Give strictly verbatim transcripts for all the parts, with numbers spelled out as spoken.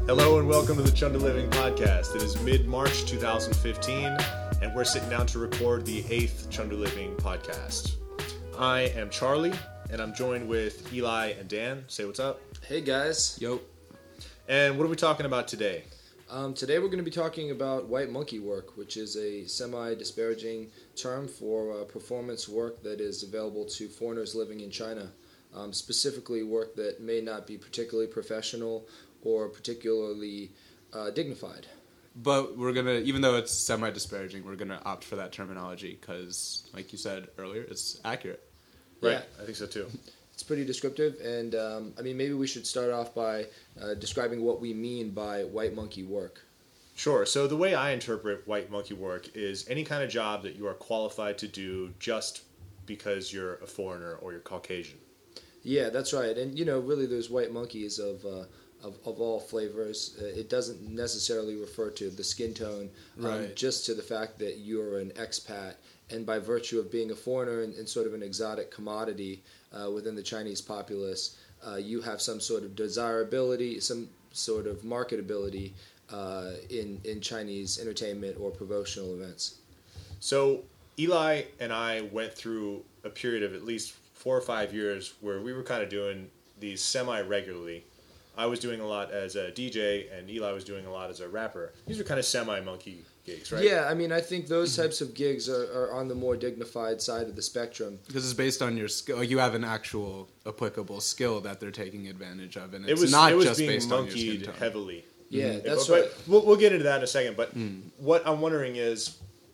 Hello and welcome to the Chunda Living Podcast. It is mid-March two thousand fifteen, and we're sitting down to record the eighth Chunda Living Podcast. I am Charlie, and I'm joined with Eli and Dan. Say what's up. Hey guys. Yo. And what are we talking about today? Um, today we're going to be talking about white monkey work, which is a semi-disparaging term for uh, performance work that is available to foreigners living in China. Um, specifically work that may not be particularly professional or particularly uh, dignified. But we're going to, even though it's semi-disparaging, we're going to opt for that terminology because, like you said earlier, it's accurate. Right, Yeah. I think so too. It's pretty descriptive, and um, I mean, maybe we should start off by uh, describing what we mean by white monkey work. Sure. So the way I interpret white monkey work is any kind of job that you are qualified to do just because you're a foreigner or you're Caucasian. Yeah, that's right. And, you know, really there's white monkeys of uh, of, of all flavors. Uh, it doesn't necessarily refer to the skin tone, um, Right. just to the fact that you're an expat. And by virtue of being a foreigner and, and sort of an exotic commodity uh, within the Chinese populace, uh, you have some sort of desirability, some sort of marketability uh, in, in Chinese entertainment or promotional events. So Eli and I went through a period of at least four or five years where we were kind of doing these semi-regularly. I was doing a lot as a D J, and Eli was doing a lot as a rapper. These are kind of semi-monkey gigs, right? Yeah, I mean, I think those types of gigs are, are on the more dignified side of the spectrum. Because it's based on your skill. Like you have an actual applicable skill that they're taking advantage of, and It it's was, not it was just being based on your skin monkeyed tone. heavily. Yeah, But- that's but right. We'll, we'll get into that in a second. But Mm. what I'm wondering is,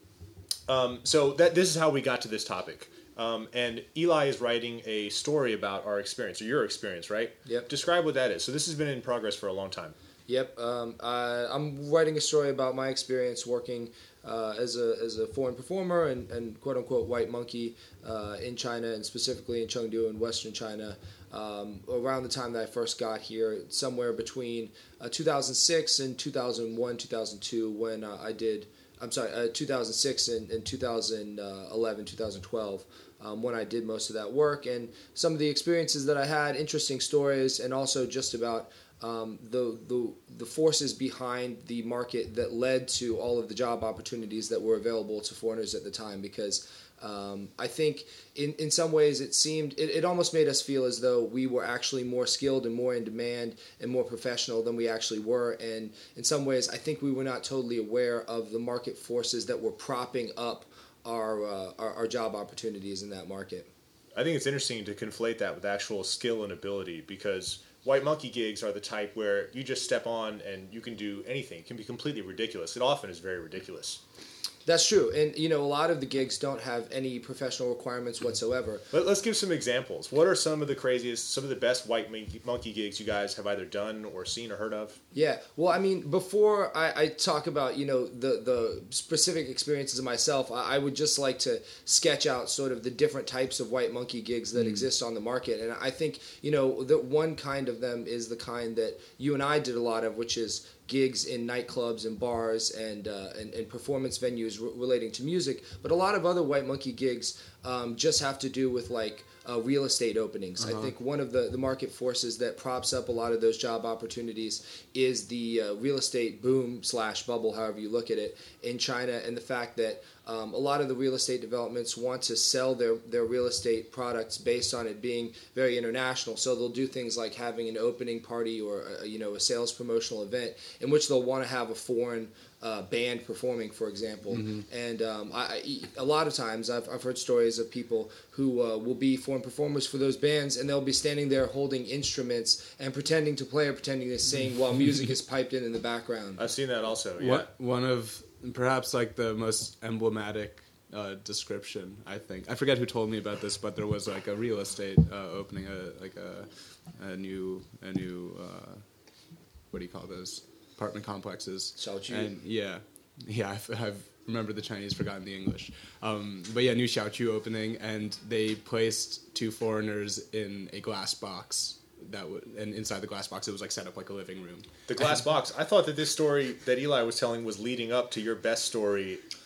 um, so that this is how we got to this topic. Um, and Eli is writing a story about our experience, or your experience, right? Yep. Describe what that is. So this has been in progress for a long time. Yep, um, I, I'm writing a story about my experience working uh, as a as a foreign performer and, and quote unquote white monkey uh, in China, and specifically in Chengdu in Western China. Um, around the time that I first got here, somewhere between uh, two thousand six and two thousand one, two thousand two, when uh, I did. I'm sorry, uh, two thousand six and, and two thousand eleven, two thousand twelve. Um, when I did most of that work, and some of the experiences that I had, interesting stories, and also just about um, the, the the forces behind the market that led to all of the job opportunities that were available to foreigners at the time. Because um, I think in, in some ways it seemed, it, it almost made us feel as though we were actually more skilled and more in demand and more professional than we actually were. And in some ways, I think we were not totally aware of the market forces that were propping up Our, uh, our our job opportunities in that market. I think it's interesting to conflate that with actual skill and ability, because white monkey gigs are the type where you just step on and you can do anything. It can be completely ridiculous. It often is very ridiculous. That's true, and you know a lot of the gigs don't have any professional requirements whatsoever. Let, let's give some examples. What are some of the craziest, some of the best white monkey, monkey gigs you guys have either done or seen or heard of? Yeah, well, I mean, before I, I talk about you know the the specific experiences of myself, I, I would just like to sketch out sort of the different types of white monkey gigs that mm. exist on the market, and I think you know that one kind of them is the kind that you and I did a lot of, which is gigs in nightclubs and bars and, uh, and and performance venues re- relating to music. But a lot of other white monkey gigs um, just have to do with like uh, real estate openings. Uh-huh. I think one of the, the market forces that props up a lot of those job opportunities is the uh, real estate boom slash bubble, however you look at it, in China, and the fact that um, a lot of the real estate developments want to sell their, their real estate products based on it being very international. So they'll do things like having an opening party or a, you know a sales promotional event in which they'll want to have a foreign uh, band performing, for example. Mm-hmm. And um, I, I, a lot of times I've, I've heard stories of people who uh, will be foreign performers for those bands, and they'll be standing there holding instruments and pretending to play or pretending to sing while music is piped in in the background. I've seen that also, yeah. What, one of perhaps like the most emblematic uh, description, I think. I forget who told me about this, but there was like a real estate uh, opening, a like a, a new a new uh, what do you call those apartment complexes? Xiaoju. And yeah, yeah, I've, I've remembered the Chinese, forgotten the English. Um, but yeah, new Xiaoju opening, and they placed two foreigners in a glass box. That w- and inside the glass box, it was like set up like a living room. The glass box. I thought that this story that Eli was telling was leading up to your best story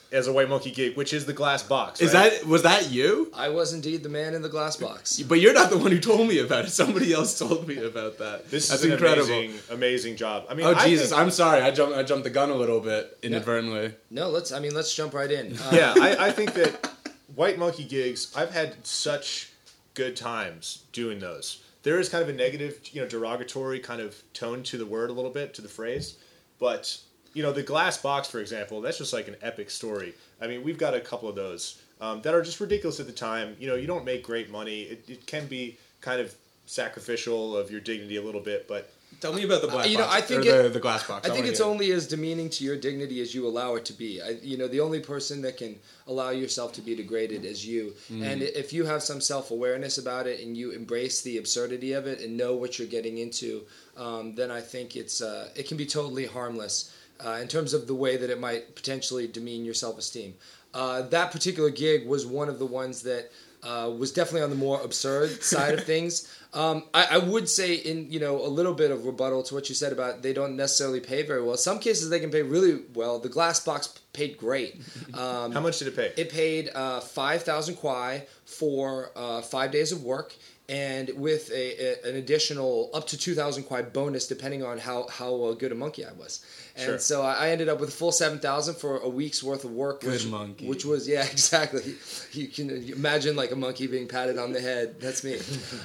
as a White Monkey gig, which is the glass box. Is right? that was that you? I was indeed the man in the glass box. But you're not the one who told me about it. Somebody else told me about that. This That's is an incredible. amazing, amazing job. I mean, Oh I Jesus! think- I'm sorry. I jumped. I jumped the gun a little bit inadvertently. No, let's. I mean, let's jump right in. Uh, yeah, I, I think that White Monkey gigs, I've had such good times doing those. There is kind of a negative, you know, derogatory kind of tone to the word a little bit, to the phrase. But, you know, the glass box, for example, that's just like an epic story. I mean, we've got a couple of those um, that are just ridiculous at the time. You know, you don't make great money. It, it can be kind of sacrificial of your dignity a little bit, but... Tell me about the black Uh, you know, box. I think or it- the, the glass box. I think wanna it's hear it. only as demeaning to your dignity as you allow it to be. I, you know, the only person that can allow yourself to be degraded is you. Mm. And if you have some self-awareness about it and you embrace the absurdity of it and know what you're getting into, um, then I think it's uh, it can be totally harmless uh, in terms of the way that it might potentially demean your self-esteem. Uh, that particular gig was one of the ones that uh, was definitely on the more absurd side of things. Um, I, I would say, in you know, a little bit of rebuttal to what you said about they don't necessarily pay very well. Some cases they can pay really well. The glass box paid great. Um, How much did it pay? It paid uh, five thousand kwai for uh, five days of work, and with a, a, an additional up to two thousand kwai bonus, depending on how how uh, good a monkey I was. And Sure. so I I ended up with a full seven thousand for a week's worth of work. Good which, monkey. Which was yeah, exactly. You can imagine like a monkey being patted on the head. That's me.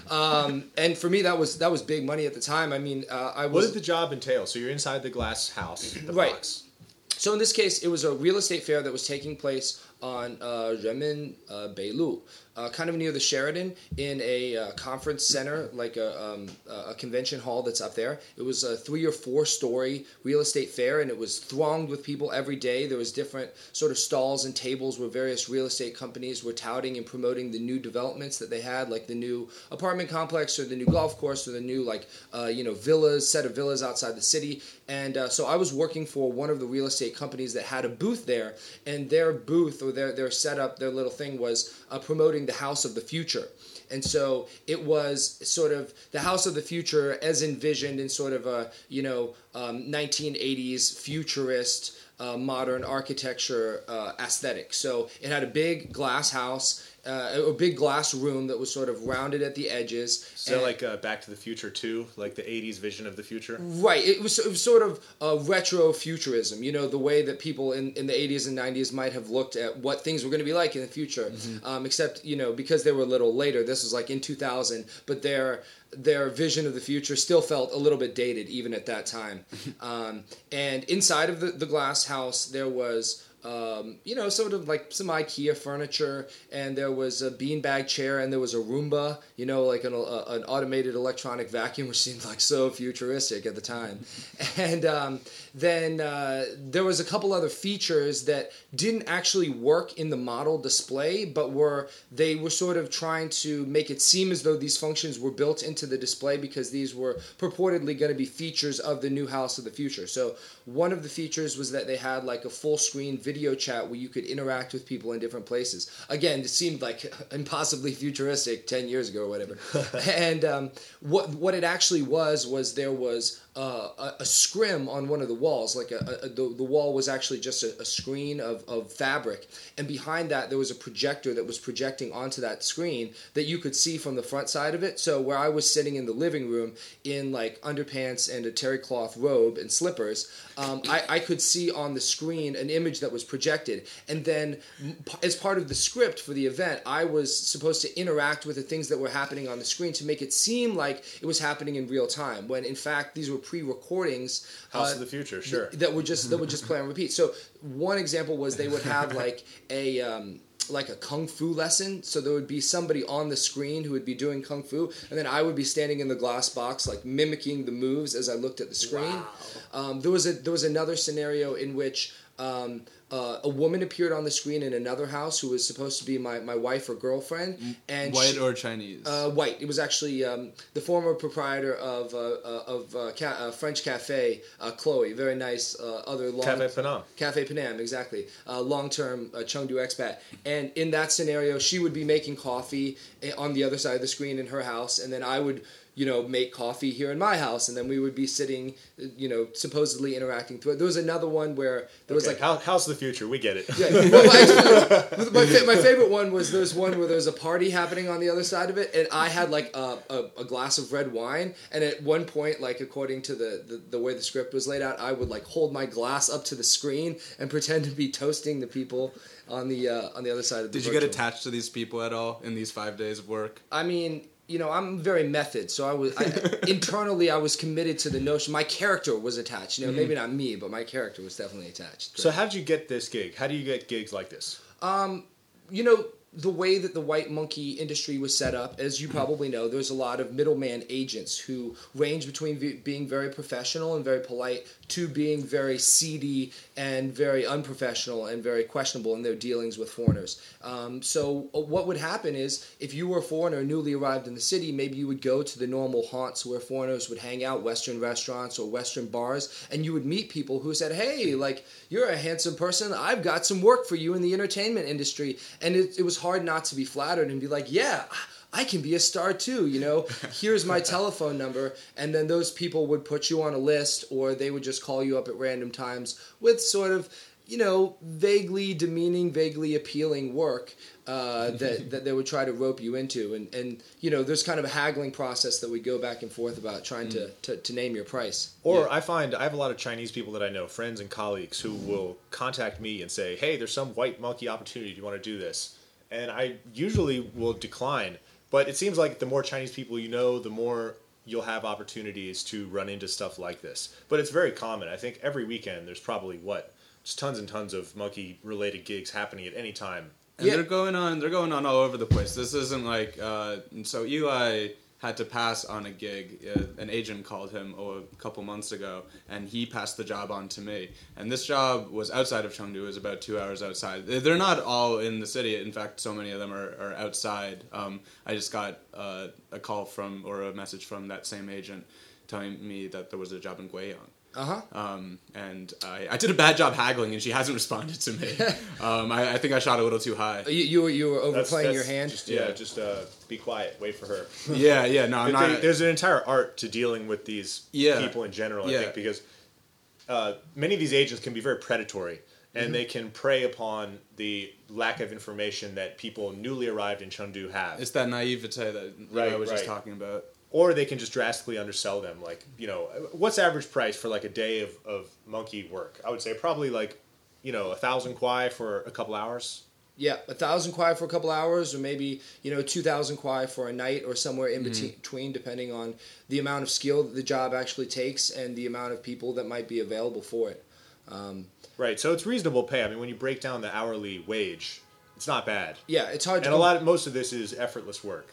Um, and for me, that was that was big money at the time. I mean, uh, I What was did the job entail? So you're inside the glass house, the Right. box. So in this case, it was a real estate fair that was taking place on uh, Renmin uh, Beilu, uh, kind of near the Sheraton, in a uh, conference center, like a, um, a convention hall that's up there. It was a three or four story real estate fair, and it was thronged with people every day. There was different sort of stalls and tables where various real estate companies were touting and promoting the new developments that they had, like the new apartment complex or the new golf course or the new like uh, you know villas, set of villas outside the city. And uh, so I was working for one of the real estate companies that had a booth there, and their booth or their their setup, their little thing was uh, promoting the house of the future. And so it was sort of the house of the future as envisioned in sort of a, you know, um, nineteen eighties futurist uh, modern architecture uh, aesthetic. So it had a big glass house, uh, a big glass room that was sort of rounded at the edges. So and- like uh, Back to the Future two, like the eighties vision of the future? Right. It was, it was sort of uh, retro futurism, you know, the way that people in, in the eighties and nineties might have looked at what things were going to be like in the future. Mm-hmm. Um, except, you know, because they were a little later, this was like in two thousand, but their their vision of the future still felt a little bit dated even at that time. um, and inside of the, the glass house, there was... Um, you know, sort of like some IKEA furniture, and there was a beanbag chair, and there was a Roomba, you know, like an, a, an automated electronic vacuum, which seemed like so futuristic at the time. And um, then uh, there was a couple other features that didn't actually work in the model display, but were they were sort of trying to make it seem as though these functions were built into the display because these were purportedly going to be features of the new house of the future. So one of the features was that they had like a full screen video Video chat where you could interact with people in different places. Again, it seemed like impossibly futuristic ten years ago or whatever. And um, what what it actually was was there was uh, a, a scrim on one of the walls. Like a, a, the, the wall was actually just a, a screen of, of fabric, and behind that there was a projector that was projecting onto that screen that you could see from the front side of it. So where I was sitting in the living room in like underpants and a terry cloth robe and slippers, um, I, I could see on the screen an image that was projected, and then as part of the script for the event, I was supposed to interact with the things that were happening on the screen to make it seem like it was happening in real time, when in fact these were pre-recordings House uh, of the Future, sure. th- that would just that would just play on repeat. So one example was they would have like a um, like a kung fu lesson. So there would be somebody on the screen who would be doing kung fu, and then I would be standing in the glass box, like mimicking the moves as I looked at the screen. Wow. Um, there was a there was another scenario in which um, uh, a woman appeared on the screen in another house who was supposed to be my, my wife or girlfriend, and White she, or Chinese? uh, white. It was actually um, the former proprietor of uh, uh, of uh, ca- uh, French Cafe, uh, Chloe. Very nice. Uh, other long Cafe Panam. Cafe Panam, exactly. Uh, long-term uh, Chengdu expat. And in that scenario, she would be making coffee on the other side of the screen in her house, and then I would you know, make coffee here in my house, and then we would be sitting, you know, supposedly interacting through it. There was another one where there was Okay, like, How, how's the future? We get it. yeah, well, actually, my, fa- my favorite one was there's one where there's a party happening on the other side of it, and I had like a, a, a glass of red wine, and at one point, like according to the, the, the way the script was laid out, I would like hold my glass up to the screen and pretend to be toasting the people on the uh, on the other side of the Did you get virtual. attached to these people at all in these five days of work? I mean, you know, I'm very method, so I was I, internally I was committed to the notion. My character was attached. You know, maybe not me, but my character was definitely attached. So how did you get this gig? How do you get gigs like this? Um, you know, the way that the White Monkey industry was set up, as you probably know, there's a lot of middleman agents who range between v- being very professional and very polite to being very seedy and very unprofessional and very questionable in their dealings with foreigners. Um, so uh, what would happen is if you were a foreigner newly arrived in the city, maybe you would go to the normal haunts where foreigners would hang out, Western restaurants or Western bars, and you would meet people who said, hey, like, you're a handsome person. I've got some work for you in the entertainment industry. And it, it was hard not to be flattered and be like, yeah, I can be a star too, you know, here's my telephone number. And then those people would put you on a list, or they would just call you up at random times with sort of, you know, vaguely demeaning, vaguely appealing work uh, that, that they would try to rope you into. And, and, you know, there's kind of a haggling process that we go back and forth about trying to, to, to name your price. Or Yeah. I find I have a lot of Chinese people that I know, friends and colleagues, who will contact me and say, hey, there's some White Monkey opportunity. Do you want to do this? And I usually will decline. But it seems like the more Chinese people you know, the more you'll have opportunities to run into stuff like this. But it's very common. I think every weekend there's probably, what, just tons and tons of monkey-related gigs happening at any time. And Yeah. they're going on. They're going on all over the place. This isn't like. Uh, so Eli had to pass on a gig. Uh, an agent called him oh, a couple months ago, and he passed the job on to me. And this job was outside of Chengdu. It was about two hours outside. They're not all in the city. In fact, so many of them are, are outside. Um, I just got uh, a call from or a message from that same agent telling me that there was a job in Guiyang. Uh-huh. Um, and I, I did a bad job haggling, and she hasn't responded to me. um, I, I think I shot a little too high. You, you, were, you were That's- overplaying that's your hand? Just, yeah, Yeah. just uh, be quiet. Wait for her. Yeah, yeah, no, I'm But they- not. there's an entire art to dealing with these Yeah. people in general, I Yeah. think, because uh, many of these agents can be very predatory, and Mm-hmm. they can prey upon the lack of information that people newly arrived in Chengdu have. It's that naivete that Right, I was just right. talking about. Or they can just drastically undersell them. Like, you know, what's average price for like a day of, of monkey work? I would say probably like, you know, a thousand kwai for a couple hours. Yeah, a thousand kwai for a couple hours, or maybe, you know, two thousand kwai for a night, or somewhere in Mm-hmm. between, depending on the amount of skill that the job actually takes and the amount of people that might be available for it. Um, Right. So it's reasonable pay. I mean, when you break down the hourly wage, it's not bad. yeah, it's hard to. And a lot, of, most of this is effortless work.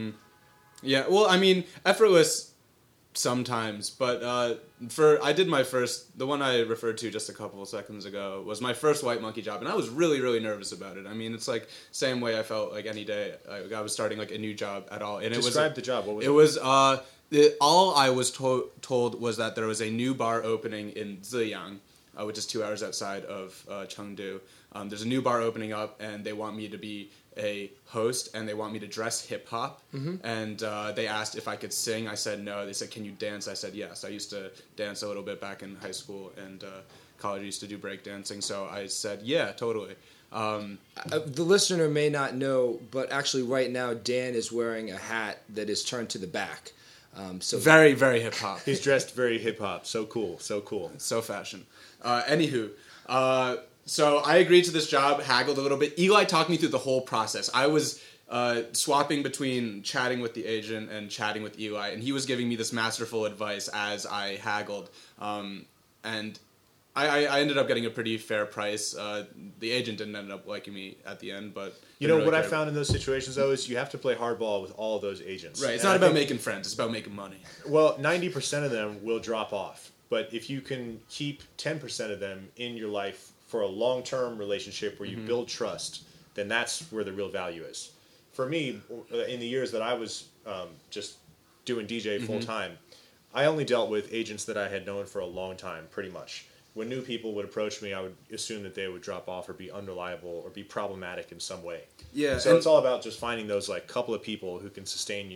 Yeah, well, I mean, effortless sometimes, but uh, for I did my first, the one I referred to just a couple of seconds ago was my first White Monkey job, and I was really, really nervous about it. I mean, it's like same way I felt like any day I, I was starting like a new job at all, and Describe it was the job. What was it it? was uh, the, all I was to- told was that there was a new bar opening in Ziyang, uh, which is two hours outside of uh, Chengdu. Um, there's a new bar opening up, and they want me to be a host, and they want me to dress hip hop. Mm-hmm. And uh, they asked if I could sing. I said no. They said, "Can you dance?" I said yes. I used to dance a little bit back in high school and uh, college. I used to do break dancing, so I said yeah, totally. Um, Uh, the listener may not know, but actually, right now, Dan is wearing a hat that is turned to the back. Um, so very, very hip hop. He's dressed very hip hop. So cool. So cool. So fashion. Uh, anywho, uh, so I agreed to this job, haggled a little bit. Eli talked me through the whole process. I was uh, swapping between chatting with the agent and chatting with Eli, and he was giving me this masterful advice as I haggled. Um, and I, I ended up getting a pretty fair price. Uh, the agent didn't end up liking me at the end, but You didn't know really what I care. found in those situations though is you have to play hardball with all of those agents. Right, it's And not I about think- making friends; it's about making money. Well, ninety percent of them will drop off, but if you can keep ten percent of them in your life for a long-term relationship where you Mm-hmm. build trust, then that's where the real value is. For me, in the years that I was um, just doing D J full time, I only dealt with agents that I had known for a long time, pretty much. When new people would approach me, I would assume that they would drop off or be unreliable or be problematic in some way. Yeah, So and- it's all about just finding those like couple of people who can sustain you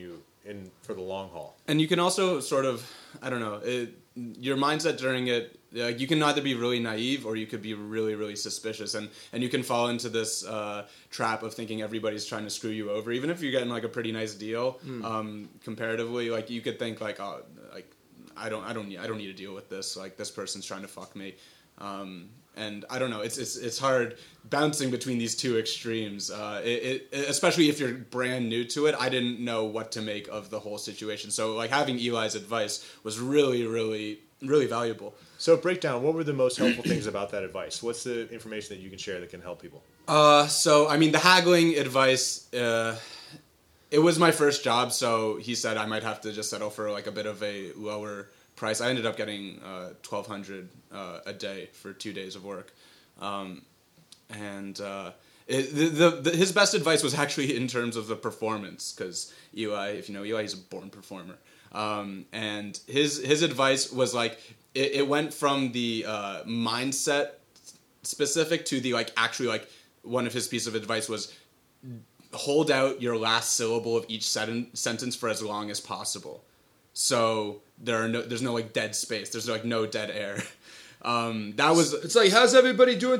in for the long haul. And you can also sort of, I don't know, it, your mindset during it, uh, you can either be really naive or you could be really, really suspicious. And, and you can fall into this uh, trap of thinking everybody's trying to screw you over. Even if you're getting like a pretty nice deal, mm. um, comparatively, like you could think like, oh, like I don't, I don't need, I don't need to deal with this. Like this person's trying to fuck me. Um, and I don't know, it's, it's, it's hard bouncing between these two extremes. Uh, it, it, especially if you're brand new to it, I didn't know what to make of the whole situation. So like having Eli's advice was really, really, really valuable. So break down, what were the most helpful things about that advice? What's the information that you can share that can help people? Uh, so, I mean, the haggling advice, uh, it was my first job, so he said I might have to just settle for like a bit of a lower price. I ended up getting uh, twelve hundred dollars uh, a day for two days of work. Um, and uh, it, the, the, the, his best advice was actually in terms of the performance, because Eli, if you know Eli, he's a born performer. Um, and his his advice was like, it, it went from the uh, mindset specific to the like actually like one of his pieces of advice was hold out your last syllable of each sen- sentence for as long as possible. So there are no, there's no like dead space. There's like no dead air. Um, that was. It's like, how's everybody doing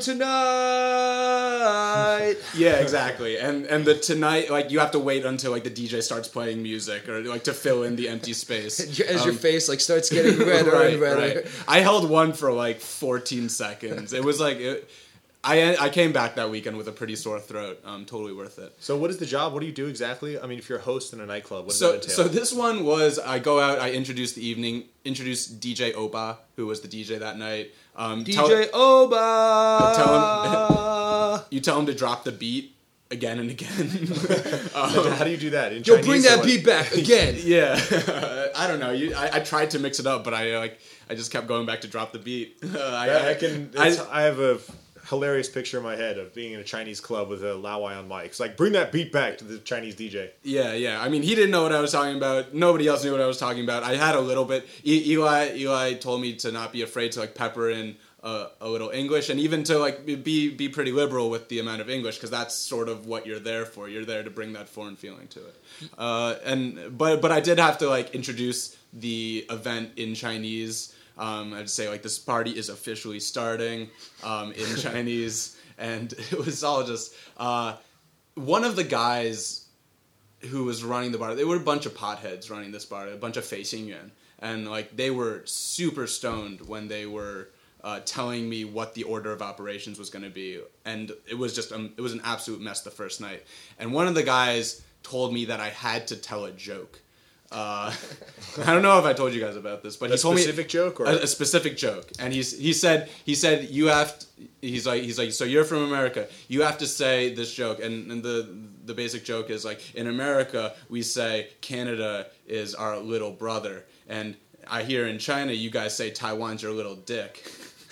tonight? Yeah, exactly. And and the tonight, like you have to wait until like the D J starts playing music or like to fill in the empty space as um, your face like starts getting redder right, and redder. Right. I held one for like fourteen seconds. It was like. It, I I came back that weekend with a pretty sore throat. Um, totally worth it. So what is the job? What do you do exactly? I mean, if you're a host in a nightclub, what does so, that entail? So this one was, I go out, I introduce the evening, introduce D J Oba, who was the D J that night. Um, D J tell, Oba! Tell him, you tell him to drop the beat again and again. um, How do you do that? In Yo, Chinese, bring that beat back again. Yeah. I don't know. You, I, I tried to mix it up, but I like I just kept going back to drop the beat. Uh, I, I, I, I can. I, I have a hilarious picture in my head of being in a Chinese club with a Lawai on mic. It's like, bring that beat back to the Chinese D J. Yeah, yeah. I mean, he didn't know what I was talking about. Nobody else knew what I was talking about. I had a little bit. E- Eli Eli told me to not be afraid to like pepper in a, a little English, and even to like be be pretty liberal with the amount of English, because that's sort of what you're there for. You're there to bring that foreign feeling to it. Uh, and but but I did have to like introduce the event in Chinese. Um, I'd say like this party is officially starting um, in Chinese, and it was all just uh, one of the guys who was running the bar. They were a bunch of potheads running this bar, a bunch of Fei Xingyuan, and like they were super stoned when they were uh, telling me what the order of operations was going to be, and it was just um, it was an absolute mess the first night. And one of the guys told me that I had to tell a joke. Uh, I don't know if I told you guys about this, but a he told me a specific joke or a, a specific joke, and he's he said he said you have to, he's like he's like so you're from America, you have to say this joke, and, and the the basic joke is like, in America we say Canada is our little brother, and I hear in China you guys say Taiwan's your little dick.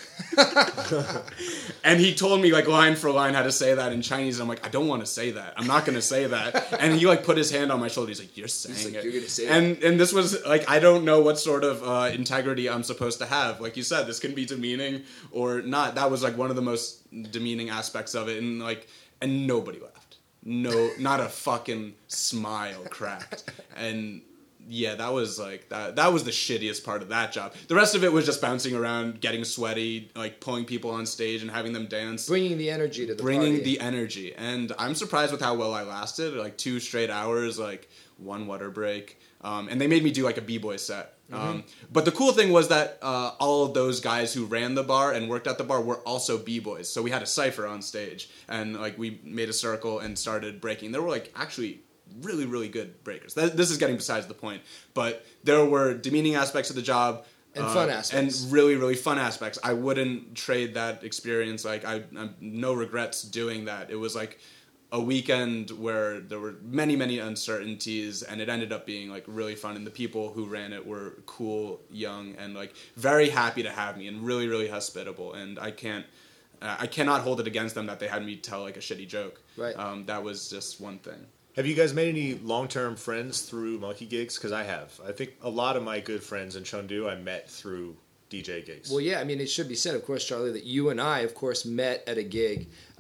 And he told me like line for line how to say that in Chinese. I'm like, I don't want to say that. I'm not going to say that. And he like put his hand on my shoulder. He's like, you're saying He's like, it. You're gonna say and it. and this was like, I don't know what sort of uh, integrity I'm supposed to have. Like you said, this can be demeaning or not. That was like one of the most demeaning aspects of it. And like, and nobody laughed. No, not a fucking smile cracked. And yeah, that was like that. That was the shittiest part of that job. The rest of it was just bouncing around, getting sweaty, like pulling people on stage and having them dance, Bringing the energy to the bringing party. the energy. And I'm surprised with how well I lasted. Like two straight hours, like one water break, um, and they made me do like a b-boy set. Mm-hmm. Um, but the cool thing was that uh, all of those guys who ran the bar and worked at the bar were also b-boys. So we had a cipher on stage, and like we made a circle and started breaking. There were like actually really, really good breakers. That, this is getting besides the point. But there were demeaning aspects of the job. And uh, fun aspects. And really, really fun aspects. I wouldn't trade that experience. Like, I, I no regrets doing that. It was like a weekend where there were many, many uncertainties, and it ended up being like really fun. And the people who ran it were cool, young, and like very happy to have me, and really, really hospitable. And I can't, uh, I cannot hold it against them that they had me tell like a shitty joke. Right. Um, that was just one thing. Have you guys made any long-term friends through monkey gigs? Because I have. I think a lot of my good friends in Chengdu I met through D J gigs. Well, yeah, I mean, it should be said, of course, Charlie, that you and I, of course, met at a gig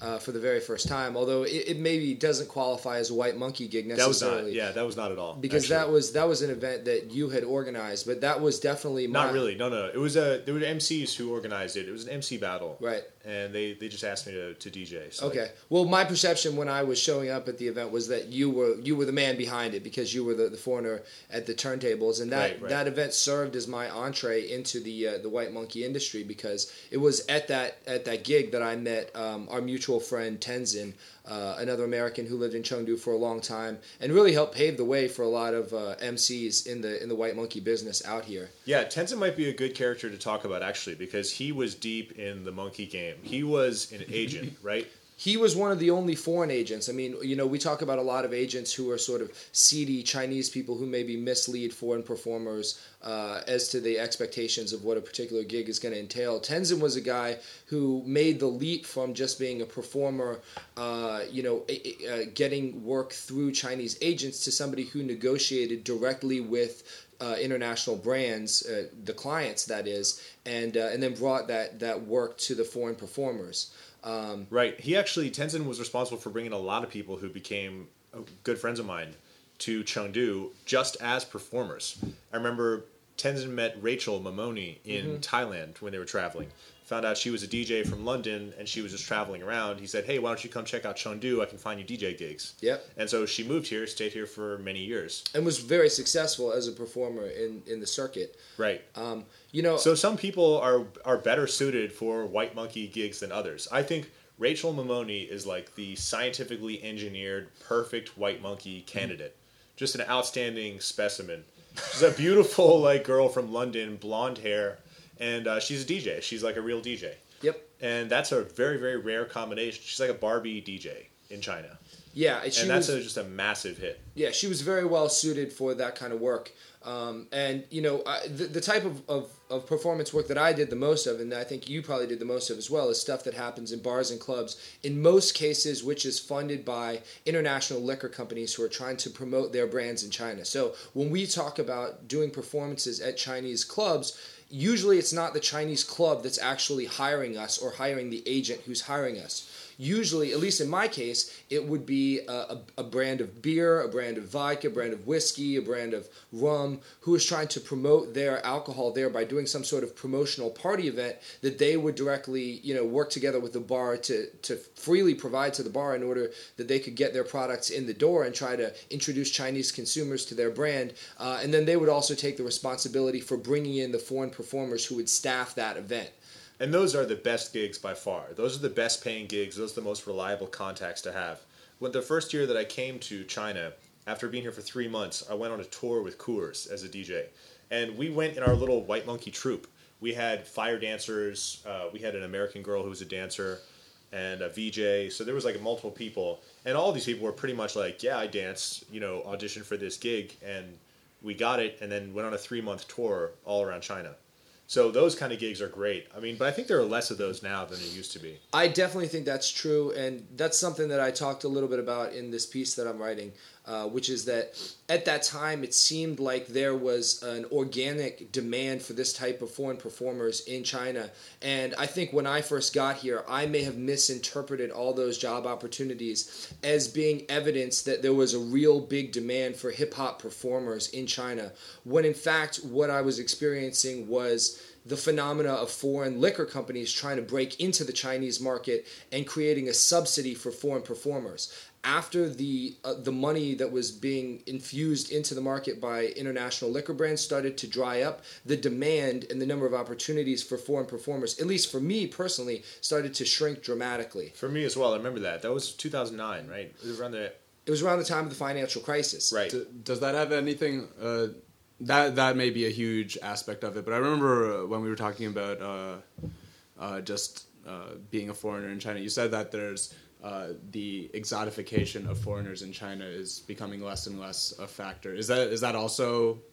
uh, for the very first time. Although it, it maybe doesn't qualify as a White Monkey gig necessarily. That was not. Yeah, that was not at all. Because actually. that was that was an event that you had organized, but that was definitely my, not really. No, no, no. It was a there were M Cs who organized it. It was an M C battle, right? And they, they just asked me to, to D J. So okay. Well, my perception when I was showing up at the event was that you were you were the man behind it because you were the, the foreigner at the turntables, and that, right, right. that event served as my entree into the uh, the White Monkey industry because it was at that at that gig that I met um, our mutual friend Tenzin, uh, another American who lived in Chengdu for a long time, and really helped pave the way for a lot of uh, M Cs in the in the White Monkey business out here. Yeah, Tenzin might be a good character to talk about actually because he was deep in the monkey game. He was an agent, right? He was one of the only foreign agents. I mean, you know, we talk about a lot of agents who are sort of seedy Chinese people who maybe mislead foreign performers uh, as to the expectations of what a particular gig is going to entail. Tenzin was a guy who made the leap from just being a performer, uh, you know, uh, getting work through Chinese agents to somebody who negotiated directly with Uh, international brands, uh, the clients that is, and uh, and then brought that that work to the foreign performers. Um, right. He actually Tenzin was responsible for bringing a lot of people who became good friends of mine to Chengdu just as performers. I remember Tenzin met Rachel Mamoni in mm-hmm. Thailand when they were traveling. Found out she was a D J from London and she was just traveling around. He said, hey, why don't you come check out Chengdu? I can find you D J gigs. Yep. And so she moved here, stayed here for many years. And was very successful as a performer in, in the circuit. Right. Um, you know, so some people are are better suited for White Monkey gigs than others. I think Rachel Mamoni is like the scientifically engineered, perfect White Monkey candidate. Mm-hmm. Just an outstanding specimen. She's a beautiful like girl from London, blonde hair. And uh, she's a D J. She's like a real D J. Yep. And that's a very, very rare combination. She's like a Barbie D J in China. Yeah. And, she and that's was, a, just a massive hit. Yeah, she was very well suited for that kind of work. Um, and, you know, I, the, the type of, of, of performance work that I did the most of, and I think you probably did the most of as well, is stuff that happens in bars and clubs, in most cases which is funded by international liquor companies who are trying to promote their brands in China. So when we talk about doing performances at Chinese clubs, usually it's not the Chinese club that's actually hiring us or hiring the agent who's hiring us. Usually, at least in my case, it would be a, a, a brand of beer, a brand of vodka, a brand of whiskey, a brand of rum, who is trying to promote their alcohol there by doing some sort of promotional party event that they would directly, you know, work together with the bar to, to freely provide to the bar in order that they could get their products in the door and try to introduce Chinese consumers to their brand. Uh, and then they would also take the responsibility for bringing in the foreign performers who would staff that event. And those are the best gigs by far. Those are the best paying gigs. Those are the most reliable contacts to have. When the first year that I came to China, after being here for three months, I went on a tour with Coors as a D J. And we went in our little White Monkey troupe. We had fire dancers. Uh, we had an American girl who was a dancer and a V J. So there was like multiple people. And all these people were pretty much like, yeah, I danced, you know, auditioned for this gig. And we got it and then went on a three-month tour all around China. So those kind of gigs are great. I mean, but I think there are less of those now than there used to be. I definitely think that's true, and that's something that I talked a little bit about in this piece that I'm writing, uh, which is that at that time it seemed like there was an organic demand for this type of foreign performers in China. And I think when I first got here, I may have misinterpreted all those job opportunities as being evidence that there was a real big demand for hip-hop performers in China, when in fact what I was experiencing was the phenomena of foreign liquor companies trying to break into the Chinese market and creating a subsidy for foreign performers. After the uh, the money that was being infused into the market by international liquor brands started to dry up, the demand and the number of opportunities for foreign performers, at least for me personally, started to shrink dramatically. For me as well, I remember that. That was two thousand nine, right? It was around the... It was around the time of the financial crisis. Right. D- does that have anything... Uh, that that may be a huge aspect of it, but I remember uh, when we were talking about uh, uh, just uh, being a foreigner in China, you said that there's... Uh, the exotification of foreigners in China is becoming less and less a factor. Is that is that also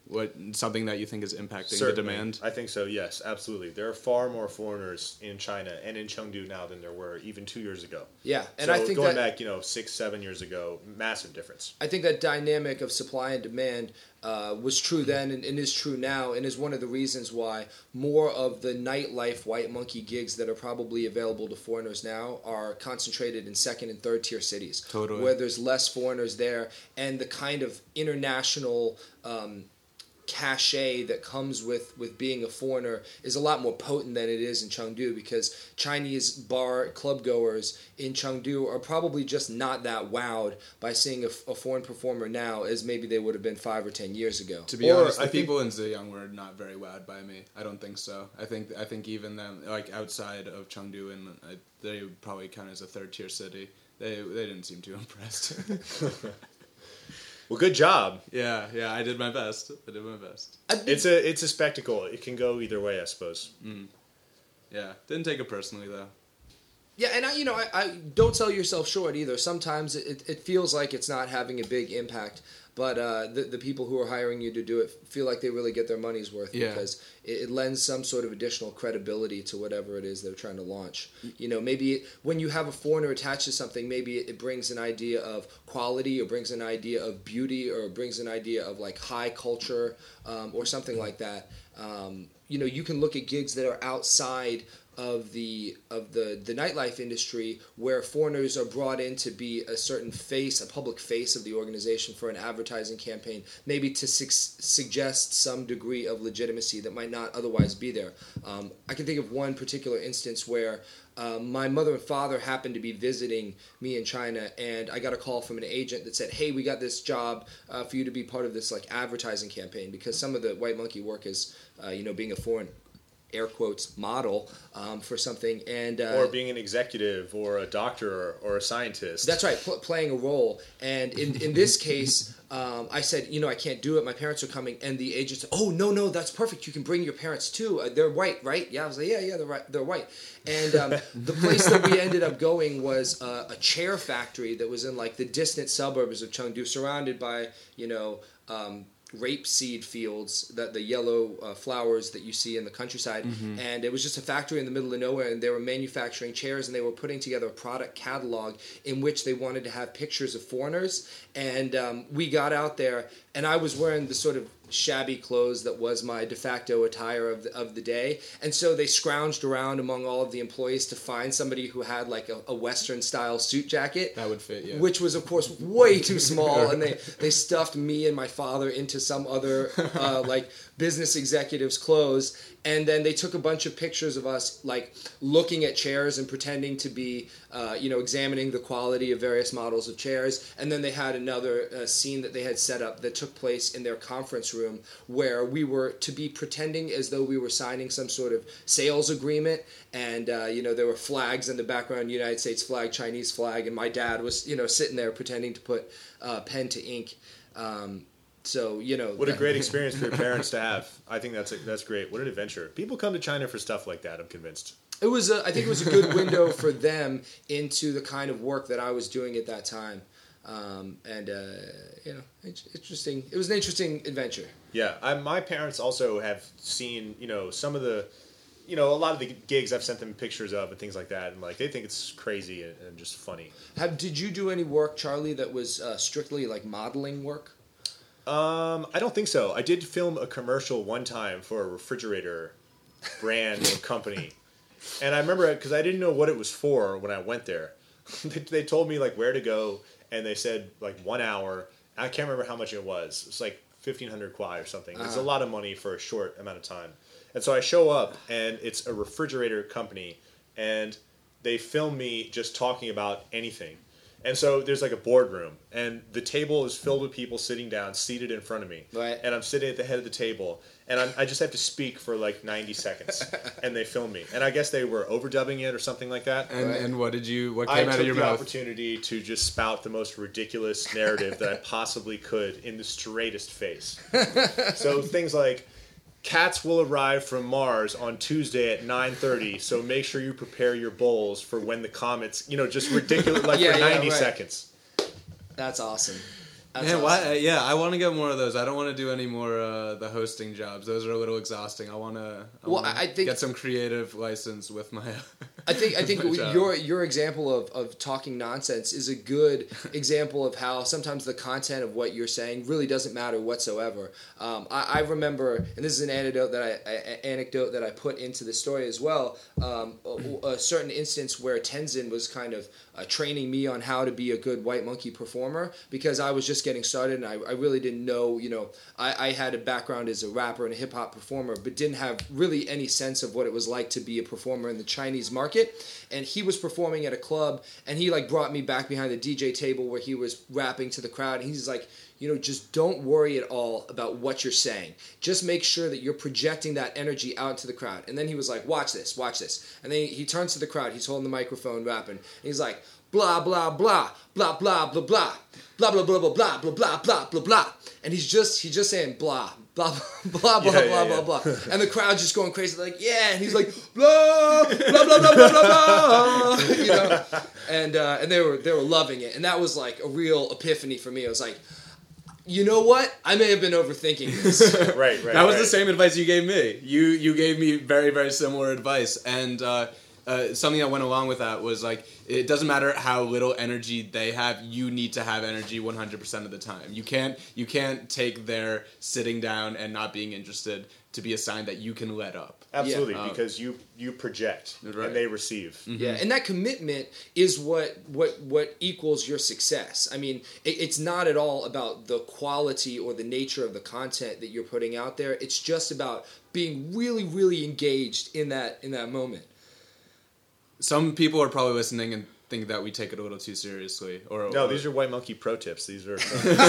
what something that you think is impacting Certainly. the demand? I think so, yes, absolutely. There are far more foreigners in China and in Chengdu now than there were even two years ago. Yeah, and so I think going that, back, you know, six, seven years ago, massive difference. I think that dynamic of supply and demand uh, was true then and, and is true now, and is one of the reasons why more of the nightlife White Monkey gigs that are probably available to foreigners now are concentrated in second and third tier cities, Totally. where there's less foreigners there, and the kind of international um, cachet that comes with, with being a foreigner is a lot more potent than it is in Chengdu, because Chinese bar club goers in Chengdu are probably just not that wowed by seeing a, a foreign performer now as maybe they would have been five or ten years ago. To be Or honest, the I think- people in Zhejiang were not very wowed by me. I don't think so. I think I think even them, like outside of Chengdu, and uh, they would probably count as a third tier city. They they didn't seem too impressed. Well, good job. yeah, yeah, I did my best. I did my best. It's a it's a spectacle. It can go either way, I suppose. Yeah, didn't take it personally though. Yeah, and I, you know, I, I don't sell yourself short either. Sometimes it, it feels like it's not having a big impact, but uh, the the people who are hiring you to do it feel like they really get their money's worth, Yeah. because it, it lends some sort of additional credibility to whatever it is they're trying to launch. You know, maybe it, when you have a foreigner attached to something, maybe it, it brings an idea of quality, or brings an idea of beauty, or brings an idea of like high culture, um, or something like that. Um, you know, you can look at gigs that are outside of the of the, the nightlife industry, where foreigners are brought in to be a certain face, a public face of the organization for an advertising campaign, maybe to su- suggest some degree of legitimacy that might not otherwise be there. Um, I can think of one particular instance where uh, my mother and father happened to be visiting me in China, and I got a call from an agent that said, "Hey, we got this job uh, for you to be part of this like advertising campaign," because some of the White Monkey work is, uh, you know, being a foreign, air quotes, model um, for something, and uh, Or being an executive, or a doctor, or, or a scientist. that's right, pl- playing a role. And in in this case, um, I said, you know, I can't do it. My parents are coming, and the agent said, "Oh, no, no, that's perfect. You can bring your parents too. Uh, they're white, right?" Yeah, I was like, "Yeah, yeah, they're right. They're white." And um, the place that we ended up going was uh, a chair factory that was in like the distant suburbs of Chengdu, surrounded by, you know, Um, rapeseed fields, that the yellow uh, flowers that you see in the countryside, Mm-hmm. and it was just a factory in the middle of nowhere, and they were manufacturing chairs, and they were putting together a product catalog in which they wanted to have pictures of foreigners. And um, we got out there, and I was wearing the sort of shabby clothes that was my de facto attire of the, of the day, and so they scrounged around among all of the employees to find somebody who had like a, a Western style suit jacket That would fit, yeah. which was of course way too small, and they, they stuffed me and my father into some other uh, like business executive's clothes, and then they took a bunch of pictures of us like looking at chairs and pretending to be uh, you know, examining the quality of various models of chairs, and then they had another uh, scene that they had set up that took place in their conference room, where we were to be pretending as though we were signing some sort of sales agreement, and uh, you know, there were flags in the background, United States flag, Chinese flag, and my dad was, you know, sitting there pretending to put uh, pen to ink. Um, so you know, What a that- great experience for your parents to have. I think that's a, that's great. What an adventure. People come to China for stuff like that, I'm convinced. It was, a, I think, it was a good window for them into the kind of work that I was doing at that time, um, and uh, you know, it's interesting. It was an interesting adventure. Yeah, I, my parents also have seen, you know, some of the, you know, a lot of the gigs I've sent them pictures of and things like that, and like they think it's crazy and, and just funny. Have did you do any work, Charlie, that was uh, strictly like modeling work? Um, I don't think so. I did film a commercial one time for a refrigerator brand or company, and I remember because I didn't know what it was for when I went there. they, they told me like where to go, and they said like one hour. I can't remember how much it was. It's like fifteen hundred kwai or something. It's Uh-huh. a lot of money for a short amount of time. And so I show up, and it's a refrigerator company, and they film me just talking about anything. And so there's like a boardroom, and the table is filled with people sitting down, seated in front of me. Right. And I'm sitting at the head of the table, and I'm, I just have to speak for like ninety seconds, and they film me. And I guess they were overdubbing it or something like that. And Right. and what did you? What I came out took of your the mouth? opportunity to just spout the most ridiculous narrative that I possibly could in the straightest face. So things like, cats will arrive from Mars on Tuesday at nine thirty, so make sure you prepare your bowls for when the comets, you know, just ridiculous, like Yeah, for yeah, ninety right. seconds. That's awesome. That's Man, awesome. why? Yeah, I want to get more of those. I don't want to do any more uh, the hosting jobs. Those are a little exhausting. I want to. Well, I think- get some creative license with my. I think I think my job. your your example of, of talking nonsense is a good example of how sometimes the content of what you're saying really doesn't matter whatsoever. Um, I, I remember, and this is an anecdote that I, I anecdote that I put into the story as well. Um, a, a certain instance where Tenzin was kind of uh, training me on how to be a good White Monkey performer because I was just getting started and I, I really didn't know. You know, I, I had a background as a rapper and a hip hop performer, but didn't have really any sense of what it was like to be a performer in the Chinese market. And he was performing at a club, and he like brought me back behind the D J table where he was rapping to the crowd. And he's like, you know, just don't worry at all about what you're saying. Just make sure that you're projecting that energy out into the crowd. And then he was like, watch this, watch this. And then he turns to the crowd. He's holding the microphone, rapping. And he's like, blah, blah, blah, blah, blah, blah, blah, blah, blah, blah, blah, blah, blah, blah, blah, blah, blah. And he's just, he's just saying blah, blah, blah, blah, Yeah, blah, yeah, blah, yeah. blah, blah. And the crowd's just going crazy, like, yeah. And he's like, blah, blah, blah, blah, blah, blah, blah, you know. And uh, and they were they were loving it. And that was like a real epiphany for me. I was like, you know what? I may have been overthinking this. Right, right. That was right. the same advice you gave me. You you gave me very very similar advice, and uh, uh, something that went along with that was like it doesn't matter how little energy they have. You need to have energy one hundred percent of the time. You can't you can't take their sitting down and not being interested to be a sign that you can let up. Absolutely, Yeah. because you you project Right. and they receive. Mm-hmm. Yeah, and that commitment is what what what equals your success. I mean, it, it's not at all about the quality or the nature of the content that you're putting out there. It's just about being really, really engaged in that in that moment. Some people are probably listening and think that we take it a little too seriously. Or No, or- these are White Monkey pro tips. These are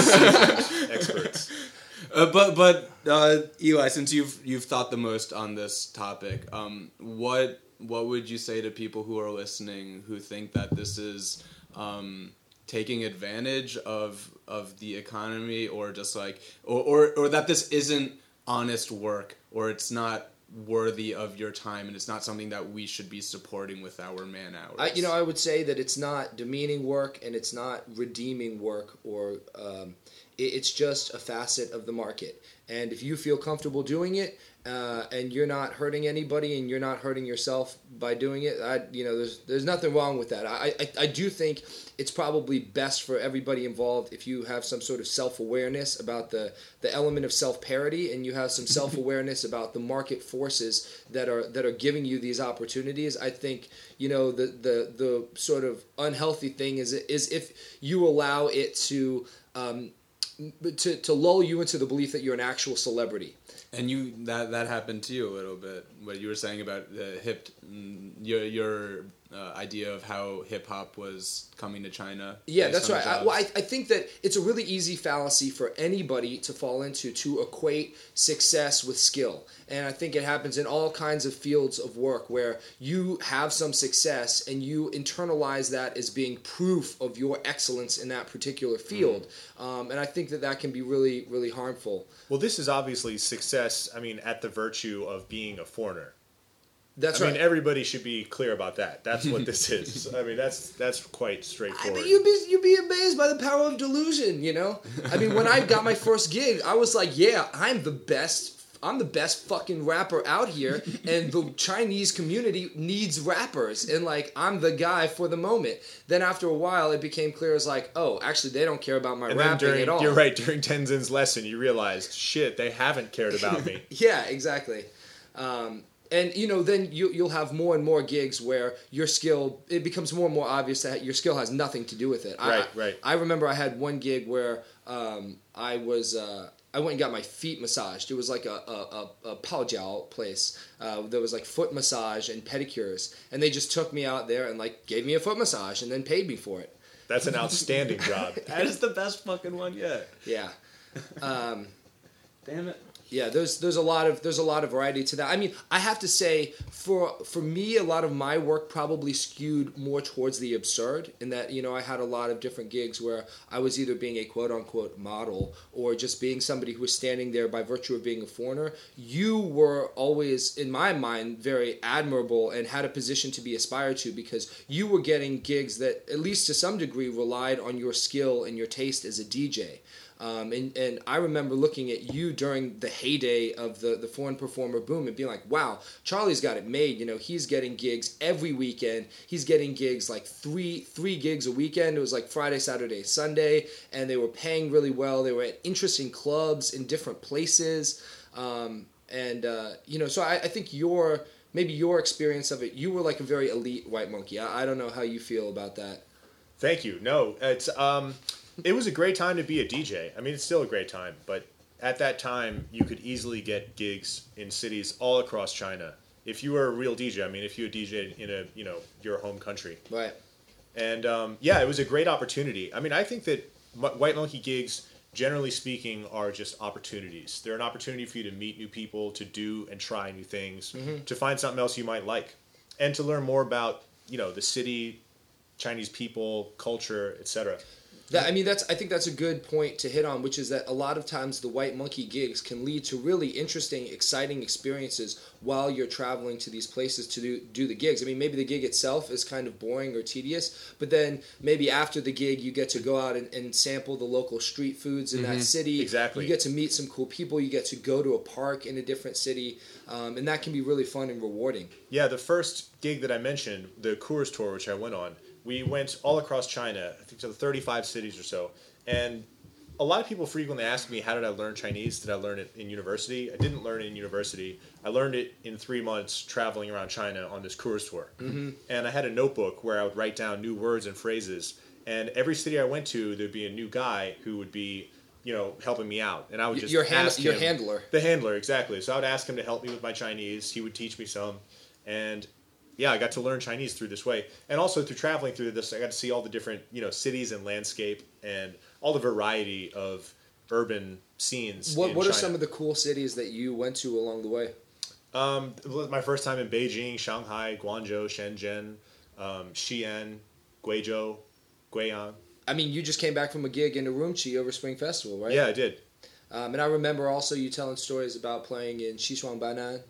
uh, experts. Uh, but but uh, Eli, since you've you've thought the most on this topic, um, what what would you say to people who are listening who think that this is um, taking advantage of of the economy, or just like, or, or or that this isn't honest work, or it's not worthy of your time, and it's not something that we should be supporting with our man hours? I, you know, I would say that it's not demeaning work and it's not redeeming work, or um, it, it's just a facet of the market. And if you feel comfortable doing it, uh, and you're not hurting anybody and you're not hurting yourself by doing it, I, you know, there's there's nothing wrong with that. I, I I do think it's probably best for everybody involved if you have some sort of self-awareness about the, the element of self-parity, and you have some self-awareness about the market forces that are that are giving you these opportunities. I think, you know, the the, the sort of unhealthy thing is is if you allow it to um, to to lull you into the belief that you're an actual celebrity. And you that that happened to you a little bit. What you were saying about the hip, mm, your your uh, idea of how hip hop was coming to China. Yeah, based that's on right. I, jobs. well, I, I think that it's a really easy fallacy for anybody to fall into, to equate success with skill. And I think it happens in all kinds of fields of work where you have some success and you internalize that as being proof of your excellence in that particular field. Mm-hmm. Um, and I think that that can be really, really harmful. Well, this is obviously success, I mean, at the virtue of being a foreigner. That's I right. mean, everybody should be clear about that. That's what this is. I mean, that's that's quite I straightforward. mean, you'd be you'd be amazed by the power of delusion, you know? I mean, when I got my first gig, I was like, yeah, I'm the best. I'm the best fucking rapper out here, and the Chinese community needs rappers, and like I'm the guy for the moment. Then after a while, it became clear as like, oh, actually, they don't care about my and then rapping during, at all. you're right, during Tenzin's lesson, you realized, shit, they haven't cared about me. Yeah, exactly. Um, and you know, then you, you'll have more and more gigs where your skill, it becomes more and more obvious that your skill has nothing to do with it. Right, I, right. I remember I had one gig where um, I was. Uh, I went and got my feet massaged. It was like a a, a, a pao jiao place. Uh, there was like foot massage and pedicures, and they just took me out there and like gave me a foot massage and then paid me for it. That's an outstanding job. That is the best fucking one yet. Yeah. Um, Damn it. Yeah, there's there's a lot of there's a lot of variety to that. I mean, I have to say, for for me, a lot of my work probably skewed more towards the absurd. In that, you know, I had a lot of different gigs where I was either being a quote unquote model or just being somebody who was standing there by virtue of being a foreigner. You were always, in my mind, very admirable and had a position to be aspired to because you were getting gigs that, at least to some degree, relied on your skill and your taste as a D J. Um, and, and I remember looking at you during the heyday of the, the foreign performer boom and being like, wow, Charlie's got it made. You know, he's getting gigs every weekend. He's getting gigs like three three gigs a weekend. It was like Friday, Saturday, Sunday, and they were paying really well. They were at interesting clubs in different places. Um, and, uh, you know, so I, I think your, maybe your experience of it, you were like a very elite White Monkey. I, I don't know how you feel about that. Thank you. No, it's... Um... It was a great time to be a D J. I mean, it's still a great time, but at that time, you could easily get gigs in cities all across China. If you were a real D J, I mean, if you were D J in a, you know, your home country. Right. And, um, yeah, it was a great opportunity. I mean, I think that White Monkey gigs, generally speaking, are just opportunities. They're an opportunity for you to meet new people, to do and try new things, mm-hmm. to find something else you might like, and to learn more about, you know, the city, Chinese people, culture, et cetera. That, I mean, that's. I think that's a good point to hit on, which is that a lot of times the White Monkey gigs can lead to really interesting, exciting experiences while you're traveling to these places to do, do the gigs. I mean, maybe the gig itself is kind of boring or tedious, but then maybe after the gig you get to go out and, and sample the local street foods in mm-hmm. that city. Exactly. You get to meet some cool people. You get to go to a park in a different city, um, and that can be really fun and rewarding. Yeah, the first gig that I mentioned, the Coors Tour, which I went on, we went all across China, I think to thirty-five cities or so. And a lot of people frequently ask me, how did I learn Chinese? Did I learn it in university? I didn't learn it in university. I learned it in three months traveling around China on this Coors Tour. Mm-hmm. And I had a notebook where I would write down new words and phrases. And every city I went to, there'd be a new guy who would be, you know, helping me out. And I would just your hand, ask him. Your handler. The handler, exactly. So I would ask him to help me with my Chinese. He would teach me some. And yeah, I got to learn Chinese through this way. And also through traveling through this, I got to see all the different, you know, cities and landscape and all the variety of urban scenes. What in What are China. some of the cool cities that you went to along the way? Um, it was my first time in Beijing, Shanghai, Guangzhou, Shenzhen, um, Xi'an, Guizhou, Guiyang. I mean, you just came back from a gig in Urumqi over Spring Festival, right? Yeah, I did. Um, and I remember also you telling stories about playing in Xishuangbannan.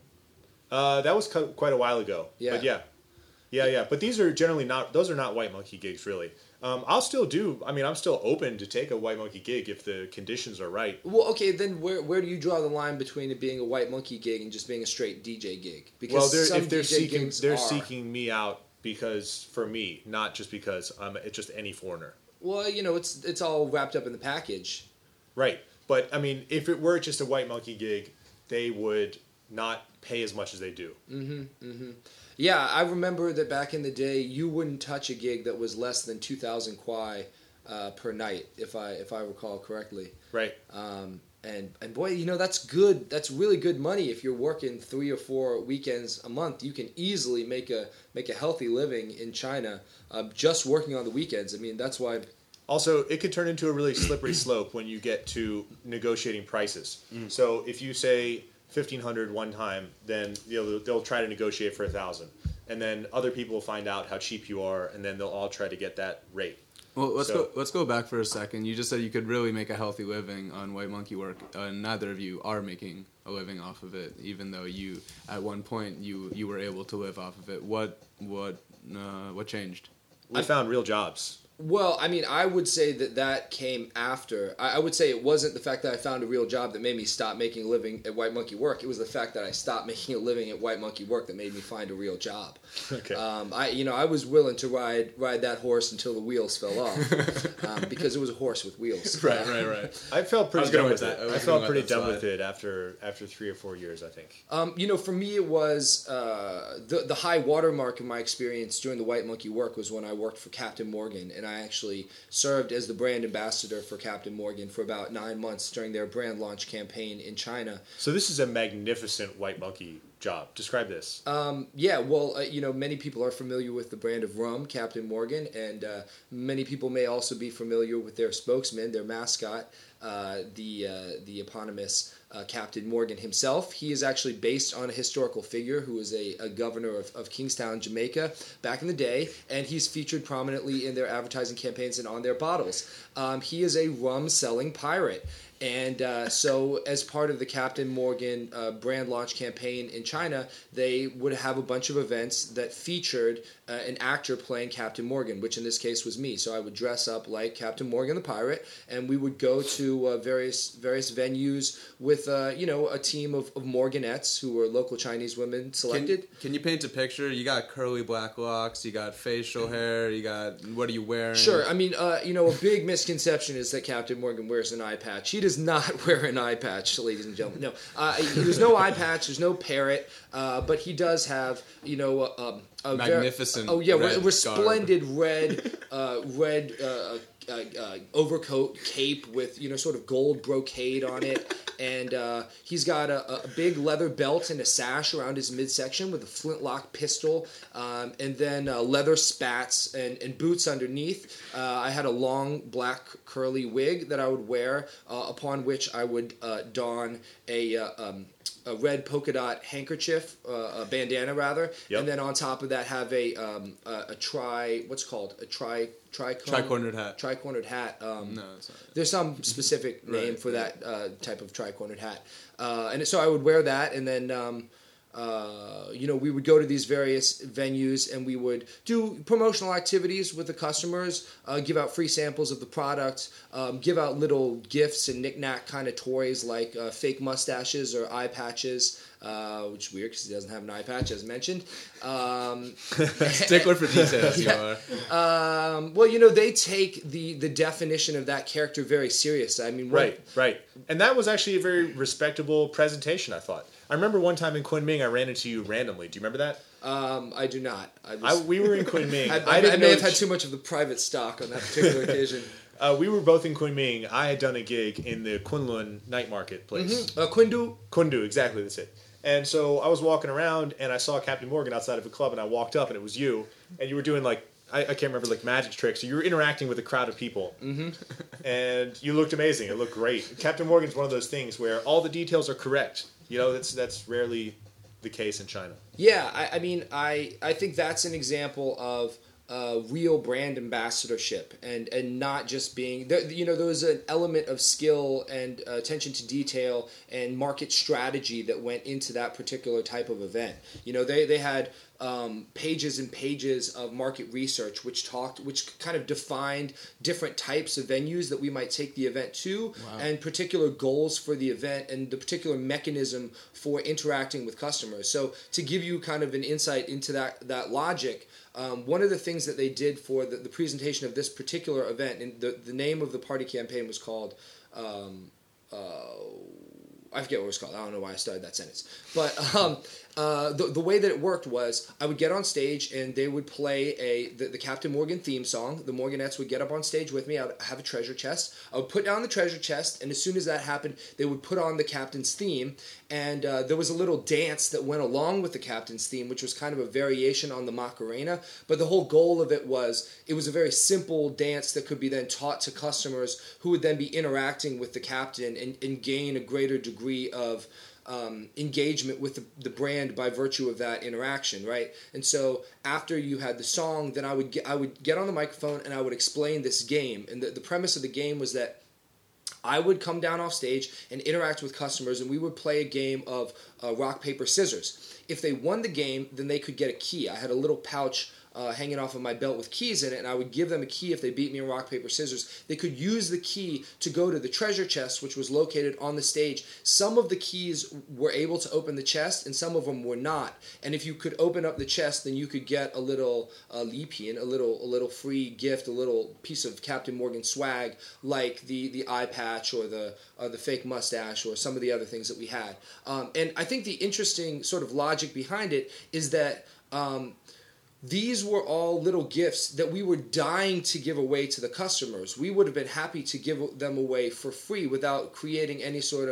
Uh, that was cu- quite a while ago. Yeah. But yeah. Yeah, yeah. But these are generally not, those are not White Monkey gigs, really. Um, I'll still do, I mean, I'm still open to take a White Monkey gig if the conditions are right. Well, okay, then where where do you draw the line between it being a White Monkey gig and just being a straight D J gig? Because well, they're, some if they're D J seeking, gigs they're are. seeking me out because, for me, not just because I'm it's just any foreigner. Well, you know, it's it's all wrapped up in the package. Right. But, I mean, if it were just a White Monkey gig, they would not pay as much as they do. Mm-hmm, mm-hmm. Yeah, I remember that back in the day, you wouldn't touch a gig that was less than two thousand kwai uh, per night, if I if I recall correctly. Right. Um, and and boy, you know, that's good. That's really good money. If you're working three or four weekends a month, you can easily make a make a healthy living in China uh, just working on the weekends. I mean, that's why. Also, it could turn into a really slippery slope when you get to negotiating prices. Mm. So if you say fifteen hundred one time, then you know, they'll try to negotiate for a thousand, and then other people will find out how cheap you are, and then they'll all try to get that rate. Well, let's so, go. Let's go back for a second. You just said you could really make a healthy living on White Monkey work. Uh, neither of you are making a living off of it, even though you, at one point, you you were able to live off of it. What what uh, what changed? We I found real jobs. Well, I mean, I would say that that came after. I, I would say it wasn't the fact that I found a real job that made me stop making a living at White Monkey work. It was the fact that I stopped making a living at White Monkey work that made me find a real job. Okay. Um, I, you know, I was willing to ride ride that horse until the wheels fell off, um, because it was a horse with wheels. Right, right, right. I felt pretty I done with that. it. I, I felt pretty done with it after after three or four years, I think. Um, you know, for me, it was uh, the the high watermark of my experience during the White Monkey work was when I worked for Captain Morgan, and I actually served as the brand ambassador for Captain Morgan for about nine months during their brand launch campaign in China. So this is a magnificent White Monkey job. Describe this. Um, yeah, well, uh, you know, many people are familiar with the brand of rum, Captain Morgan, and uh, many people may also be familiar with their spokesman, their mascot, uh, the uh, the eponymous uh, Captain Morgan himself. He is actually based on a historical figure who was a, a governor of, of Kingstown, Jamaica, back in the day, and he's featured prominently in their advertising campaigns and on their bottles. Um, he is a rum-selling pirate. And uh, so as part of the Captain Morgan uh, brand launch campaign in China, they would have a bunch of events that featured uh, an actor playing Captain Morgan, which in this case was me. So I would dress up like Captain Morgan the pirate, and we would go to uh, various various venues with, uh, you know, a team of, of Morganettes who were local Chinese women selected. Can, can you paint a picture? You got curly black locks, you got facial hair, you got, what are you wearing? Sure. I mean, uh, you know, a big misconception is that Captain Morgan wears an eye patch. He does not wear an eye patch, ladies and gentlemen. No, uh, there's no eye patch. There's no parrot, uh, but he does have, you know, a, a magnificent. Ver- oh yeah, red resplendent garb. red, uh, red uh, uh, uh, overcoat, cape with, you know, sort of gold brocade on it. And uh, he's got a, a big leather belt and a sash around his midsection with a flintlock pistol, um, and then uh, leather spats and, and boots underneath. Uh, I had a long black curly wig that I would wear, uh, upon which I would uh, don a, uh, um, a red polka dot handkerchief, uh, a bandana rather, yep. and then on top of that have a um, a, a tri what's it called a tri tri tri-cornered hat. Tri-cornered hat. Um, no, it's not. There's some specific name right, for yeah. that uh, type of tri-cornered hat, uh, and so I would wear that, and then um, uh, you know we would go to these various venues, and we would do promotional activities with the customers, uh, give out free samples of the product, um, give out little gifts and knick-knack kind of toys like uh, fake mustaches or eye patches. Uh, which is weird because he doesn't have an eye patch, as mentioned. Um, Stickler for details, yeah. you are. Um, well, you know, they take the, the definition of that character very serious. I mean, right, right. And that was actually a very respectable presentation, I thought. I remember one time in Kunming, I ran into you randomly. Do you remember that? Um, I do not. I, was, I we were in Kunming. I, I, I, didn't I may know have had sh- too much of the private stock on that particular occasion. Uh, we were both in Kunming. I had done a gig in the Kunlun night market place. Mm-hmm. Uh, Kundu? Kundu, exactly, that's it. And so I was walking around, and I saw Captain Morgan outside of a club, and I walked up, and it was you, and you were doing, like, I, I can't remember, like, magic tricks. So you were interacting with a crowd of people, mm-hmm. and you looked amazing. It looked great. Captain Morgan's one of those things where all the details are correct. You know, that's that's rarely the case in China. Yeah, I, I mean, I, I think that's an example of uh, real brand ambassadorship, and, and not just being there. You know, there was an element of skill and uh, attention to detail and market strategy that went into that particular type of event. You know, they they had um, pages and pages of market research which talked, which kind of defined different types of venues that we might take the event to, wow. and particular goals for the event and the particular mechanism for interacting with customers. So to give you kind of an insight into that that logic. Um, one of the things that they did for the, the presentation of this particular event, and the, the name of the party campaign was called, um, uh, I forget what it was called. I don't know why I started that sentence. But um, uh, the, the way that it worked was I would get on stage and they would play a the, the Captain Morgan theme song. The Morganettes would get up on stage with me. I would have a treasure chest. I would put down the treasure chest, and as soon as that happened, they would put on the Captain's theme. And uh, there was a little dance that went along with the Captain's theme, which was kind of a variation on the Macarena. But the whole goal of it was it was a very simple dance that could be then taught to customers who would then be interacting with the Captain and, and gain a greater degree of um, engagement with the, the brand by virtue of that interaction, right? And so after you had the song, then I would get, I would get on the microphone and I would explain this game. And the, the premise of the game was that I would come down off stage and interact with customers, and we would play a game of uh, rock, paper, scissors. If they won the game, then they could get a key. I had a little pouch uh, hanging off of my belt with keys in it, and I would give them a key if they beat me in rock, paper, scissors. They could use the key to go to the treasure chest, which was located on the stage. Some of the keys were able to open the chest, and some of them were not. And if you could open up the chest, then you could get a little uh, lipian, a little a little free gift, a little piece of Captain Morgan swag, like the, the eye patch or the or the fake mustache or some of the other things that we had. Um, and I think the interesting sort of logic behind it is that um, these were all little gifts that we were dying to give away to the customers. We would have been happy to give them away for free without creating any sort of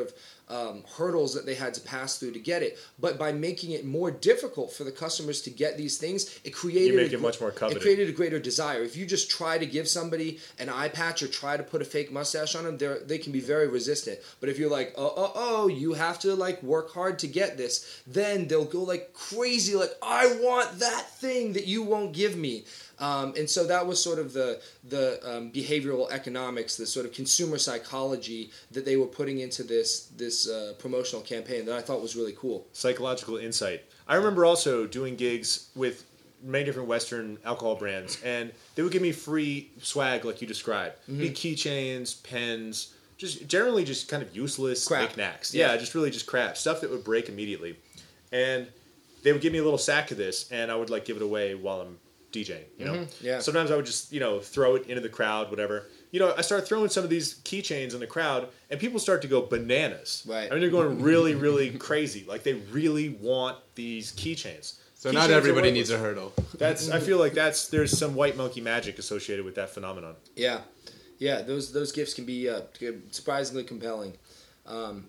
um, hurdles that they had to pass through to get it. But by making it more difficult for the customers to get these things, it created You make a, it much more it coveted. created a greater desire. If you just try to give somebody an eye patch or try to put a fake mustache on them, they they can be very resistant. But if you're like, oh, oh, oh, you have to like work hard to get this, then they'll go like crazy, like, I want that thing that you won't give me. Um, and so that was sort of the the um, behavioral economics, the sort of consumer psychology that they were putting into this this uh, promotional campaign that I thought was really cool. Psychological insight. I remember also doing gigs with many different Western alcohol brands, and they would give me free swag like you described. Mm-hmm. Big keychains, pens, just generally just kind of useless Crap. knickknacks. Yeah. Yeah, just really just crap. Stuff that would break immediately. And they would give me a little sack of this, and I would like give it away while I'm DJing, you know? Mm-hmm. Yeah. Sometimes I would just, you know, throw it into the crowd, whatever. You know, I start throwing some of these keychains in the crowd, and people start to go bananas. Right. I mean, they're going really, really crazy. Like, they really want these keychains. So Keychains not are everybody worthless. needs a hurdle. That's. I feel like that's. There's some white monkey magic associated with that phenomenon. Yeah, yeah. Those those gifts can be uh, surprisingly compelling. Um,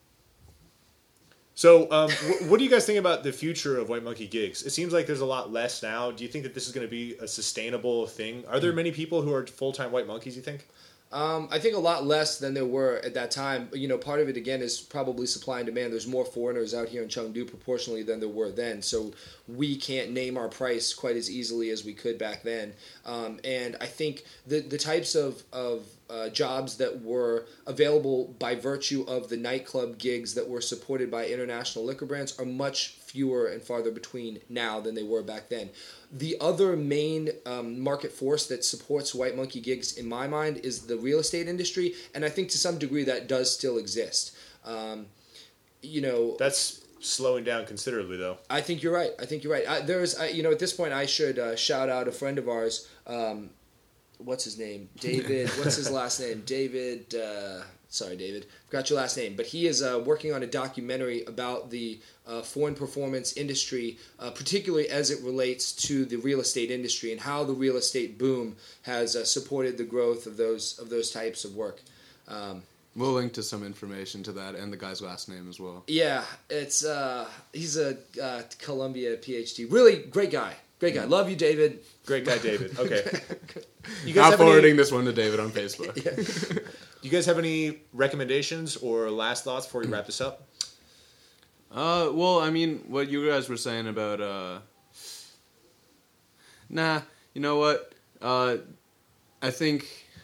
So, um, wh- what do you guys think about the future of White Monkey gigs? It seems like there's a lot less now. Do you think that this is going to be a sustainable thing? Are there many people who are full-time White Monkeys, you think? Um, I think a lot less than there were at that time. You know, part of it again is probably supply and demand. There's more foreigners out here in Chengdu proportionally than there were then, so we can't name our price quite as easily as we could back then. Um, and I think the the types of of uh, jobs that were available by virtue of the nightclub gigs that were supported by international liquor brands are much fewer and farther between now than they were back then. The other main um, market force that supports White Monkey gigs, in my mind, is the real estate industry, and I think to some degree that does still exist. Um, you know, That's slowing down considerably, though. I think you're right. I think you're right. I, there's, I, you know, at this point, I should uh, shout out a friend of ours. Um, what's his name? David. What's his last name? David. Uh, sorry, David. Forgot your last name. But he is uh, working on a documentary about the uh, foreign performance industry, uh, particularly as it relates to the real estate industry and how the real estate boom has uh, supported the growth of those of those types of work. Um, We'll link to some information to that and the guy's last name as well. yeah, it's uh, he's a uh, Columbia PhD. Really great guy. Great guy. Love you, David. Great guy, David. Okay. You Not have forwarding any, this one to David on Facebook. Yeah. you guys have any recommendations or last thoughts before we wrap this up? Uh, well, I mean, what you guys were saying about, uh, nah, you know what? Uh, I think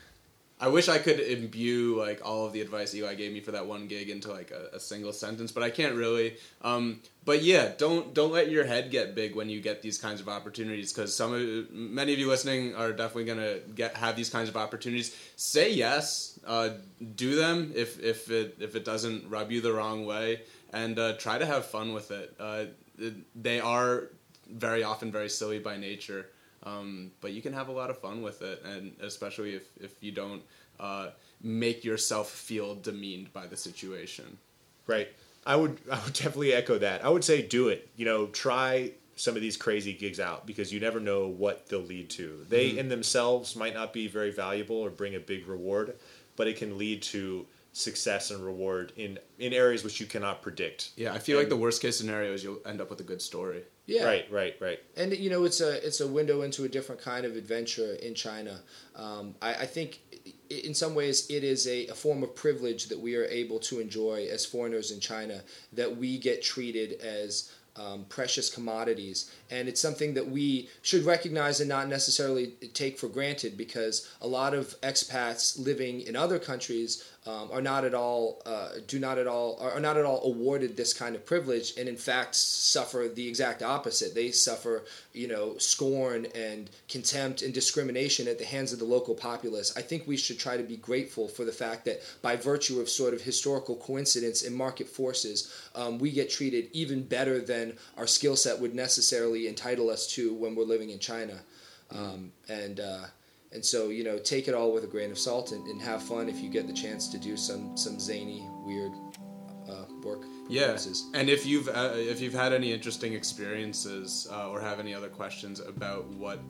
I wish I could imbue like all of the advice Eli gave me for that one gig into like a, a single sentence, but I can't really. Um, but yeah, don't don't let your head get big when you get these kinds of opportunities, because some of many of you listening are definitely gonna get have these kinds of opportunities. Say yes, uh, do them if if it if it doesn't rub you the wrong way, and uh, try to have fun with it. Uh, they are very often very silly by nature. Um, but you can have a lot of fun with it, and especially if, if you don't uh, make yourself feel demeaned by the situation. Right. I would I would definitely echo that. I would say do it. You know, try some of these crazy gigs out, because you never know what they'll lead to. They mm-hmm. in themselves might not be very valuable or bring a big reward, but it can lead to success and reward in, in areas which you cannot predict. Yeah, I feel and, like the worst case scenario is you'll end up with a good story. Yeah. Right, right, right. And you know, it's a it's a window into a different kind of adventure in China. Um, I, I think, in some ways, it is a, a form of privilege that we are able to enjoy as foreigners in China. That we get treated as um, precious commodities, and it's something that we should recognize and not necessarily take for granted, because a lot of expats living in other countries um, are not at all uh, do not at all are not at all awarded this kind of privilege, and in fact suffer the exact opposite. They suffer, you know, scorn and contempt and discrimination at the hands of the local populace. I think we should try to be grateful for the fact that by virtue of sort of historical coincidence and market forces, um, we get treated even better than our skill set would necessarily entitle us to when we're living in China. Um, and uh, and so, you know, take it all with a grain of salt, and, and have fun if you get the chance to do some some zany, weird uh, work. Yeah, and if you've uh, if you've had any interesting experiences uh, or have any other questions about what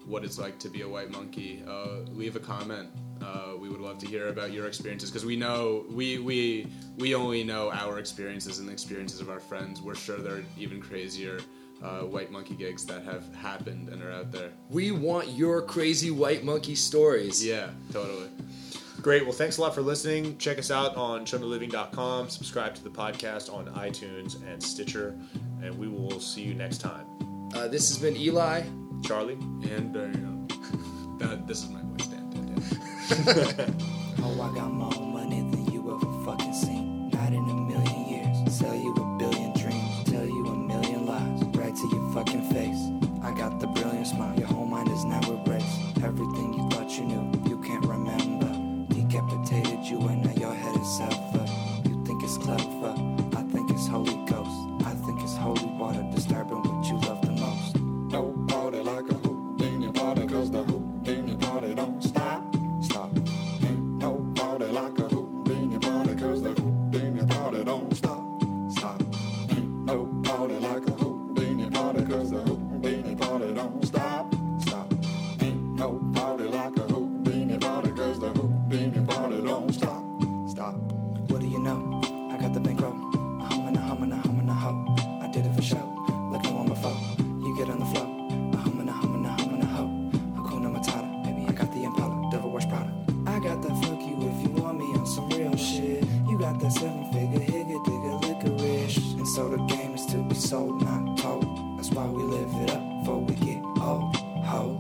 what it's like to be a white monkey, uh, leave a comment. Uh, we would love to hear about your experiences because we know we we we only know our experiences and the experiences of our friends. We're sure there are even crazier uh, white monkey gigs that have happened and are out there. We want your crazy white monkey stories. Yeah, totally. Great. Well, thanks a lot for listening. Check us out on show me living dot com. Subscribe to the podcast on iTunes and Stitcher, and we will see you next time. Uh, this has been Eli, Charlie, and Dan. that this is my voice, Dan. Dan, Dan. Oh, I got more money than you ever fucking seen. Not in a million years. Sell you a billion dreams. Tell you a million lies. Right to your fucking face. I got the brilliant smile. Your whole mind is now erased. Everything you thought you knew, you can't remember. Decapitated you and now your head is severed. You think it's clever. I think it's Holy Ghost. I think it's holy water disturbing what you love the most. No party like a Houdini party, cause the Houdini party don't stop. Stop. Ain't no party like a Houdini party, cause the Houdini party don't stop. Stop. Ain't no party like a Houdini party, cause the Houdini party don't stop. Stop. Ain't no party like a Houdini party, cause the Houdini party don't stop. Stop. What do you know? I got the bankroll. A humming, a humming, a humming, a hoe. I did it for show. Like no one before. You get on the flow. A humming, a humming, a humming, a hoe. Hakuna Matata. Baby, I got the Impala. Devil Wears Prada. I got that fuck you if you want me on some real shit. You got that seven figure, higga, digga, licorice. And so the game is to be sold, not told. That's why we live it up before we get old. Ho.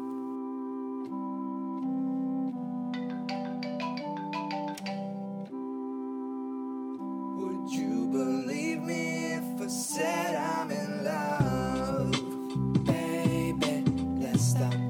Would you believe me if I said I'm in love? Baby, let's stop